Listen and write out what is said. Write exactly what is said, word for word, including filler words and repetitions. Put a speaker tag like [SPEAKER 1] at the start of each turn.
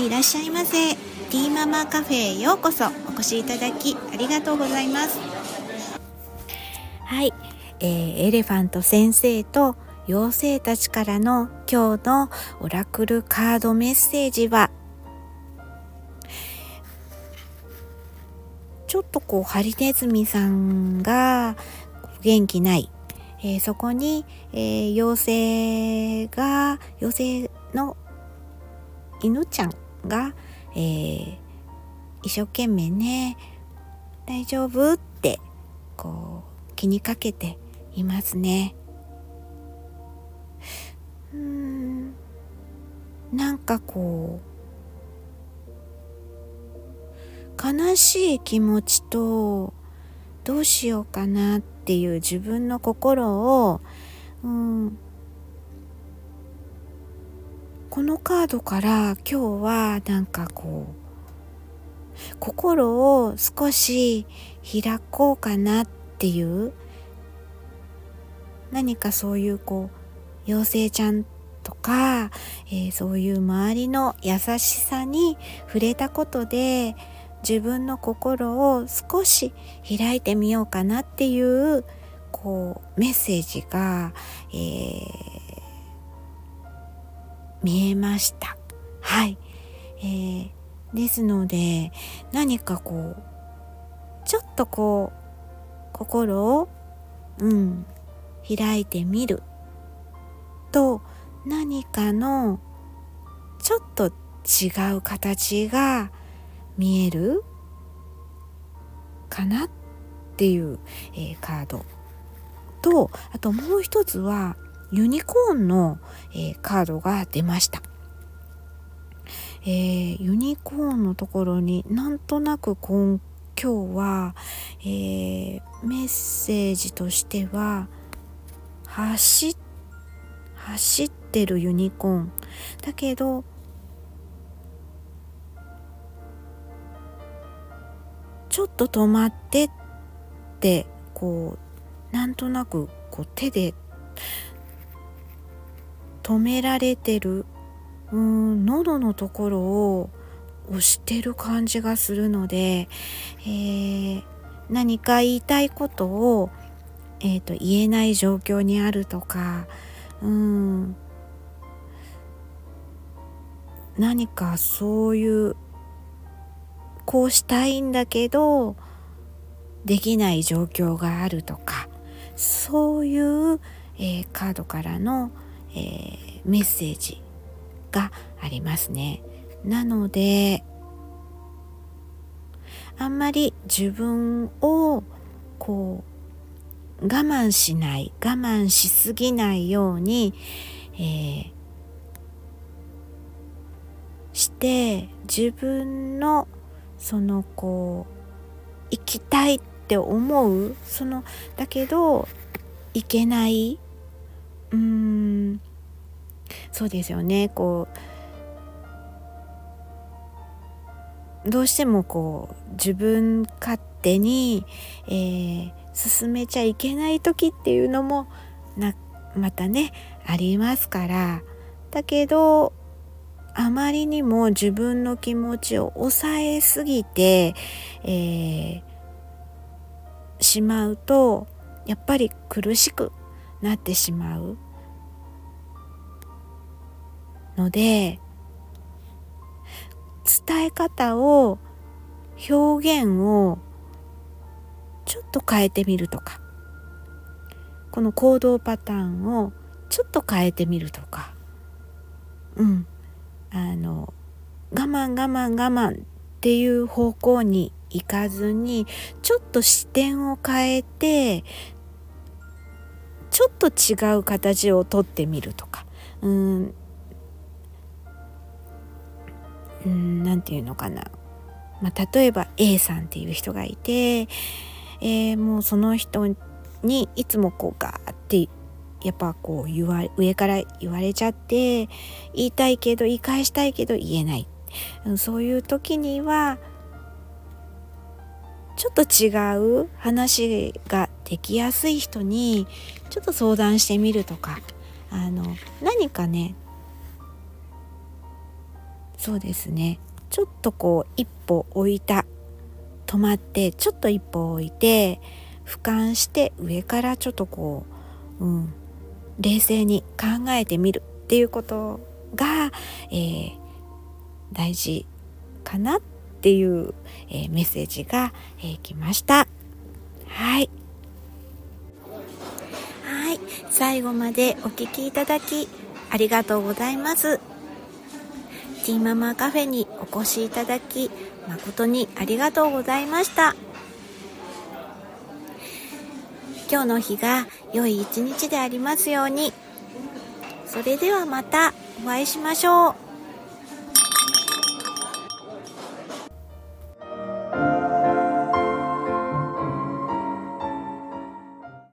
[SPEAKER 1] いらっしゃいませ。ティーママカフェへようこそお越しいただきありがとうございます。はい、えー、エレファント先生と妖精たちからの今日のオラクルカードメッセージは、ちょっとこうハリネズミさんが元気ない、えー、そこに、えー、妖精が妖精の犬ちゃんが、えー、一生懸命ね大丈夫ってこう気にかけていますね。うーんなんかこう悲しい気持ちとどうしようかなっていう自分の心を、うん、このカードから今日はなんかこう心を少し開こうかなっていう、何かそういうこう妖精ちゃんとか、えー、そういう周りの優しさに触れたことで自分の心を少し開いてみようかなっていうこうメッセージが、えー、見えました。はい、えー、ですので何かこうちょっとこう心を、うん、開いてみると何かのちょっと違う形が見えるかなっていう、えー、カードと、あともう一つはユニコーンの、えー、カードが出ました。えー、ユニコーンのところになんとなく今今日は、えー、メッセージとしては走走ってるユニコーンだけどちょっと止まってってこうなんとなくこう手で止められてる、うーん喉のところを押してる感じがするので、えー、何か言いたいことを、えーと、言えない状況にあるとか、うーん何かそういうこうしたいんだけどできない状況があるとか、そういう、えー、カードからの、えー、メッセージがありますね。なのであんまり自分をこう我慢しない我慢しすぎないように、えー、して自分のそのこう行きたいって思うそのだけど行けない、うーんそうですよね。こうどうしてもこう自分勝手に、えー、進めちゃいけない時っていうのもなまたねありますから、だけどあまりにも自分の気持ちを抑えすぎて、えー、しまうとやっぱり苦しくなってしまうので、伝え方を表現をちょっと変えてみるとか、この行動パターンをちょっと変えてみるとか、うんあの我慢我慢我慢っていう方向に行かずにちょっと視点を変えてちょっと違う形をとってみるとか、うーんうーんなんていうのかな、まあ、例えば A さんっていう人がいて、えー、もうその人にいつもこうガーってやっぱこう言わ上から言われちゃって言いたいけど言い返したいけど言えない、そういう時にはちょっと違う話ができやすい人にちょっと相談してみるとか、あの何かねそうですね、ちょっとこう一歩置いた、止まってちょっと一歩置いて俯瞰して上からちょっとこう、うん、冷静に考えてみるっていうことが、えー、大事かなっていう、えー、メッセージが、えー、来ました。はいはい、最後までお聞きいただきありがとうございます。ティーママカフェにお越しいただき誠にありがとうございました。今日の日が良い一日でありますように。それではまたお会いしましょう。